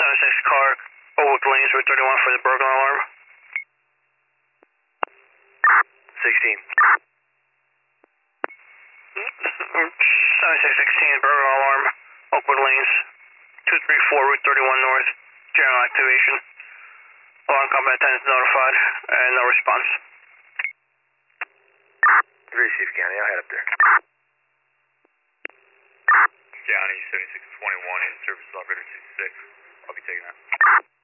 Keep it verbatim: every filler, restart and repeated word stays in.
seventy-six car, Oakwood Lanes, Route thirty-one for the burglar alarm. sixteen. seventy-six sixteen, burglar alarm, Oakwood Lanes, two three four, Route thirty-one North, general activation. Alarm combat attendant notified, and no response. Receive, County, I'll head up there. County seventy-six twenty-one, in service operator two six. I'll be taking that.